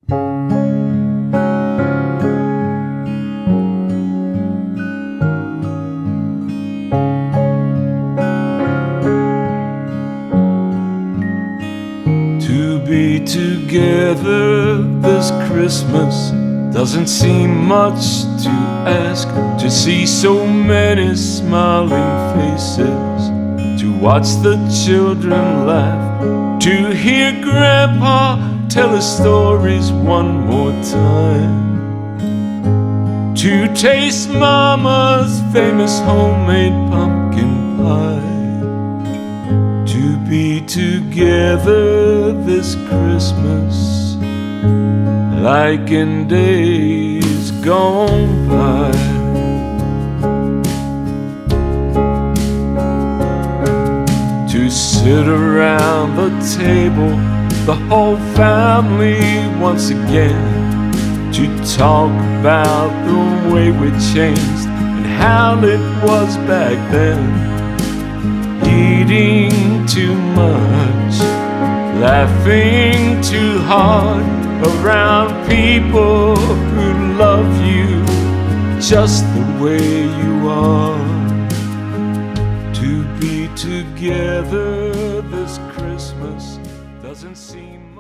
To be together this Christmas doesn't seem much to ask. To see so many smiling faces, to watch the children laugh, to hear Grandpa tell his stories one more time, to taste Mama's famous homemade pumpkin pie. To be together this Christmas like in days gone by. To sit around the table, the whole family once again, to talk about the way we changed and how it was back then. Eating too much, laughing too hard, around people who love you just the way you are. To be together this Christmas doesn't seem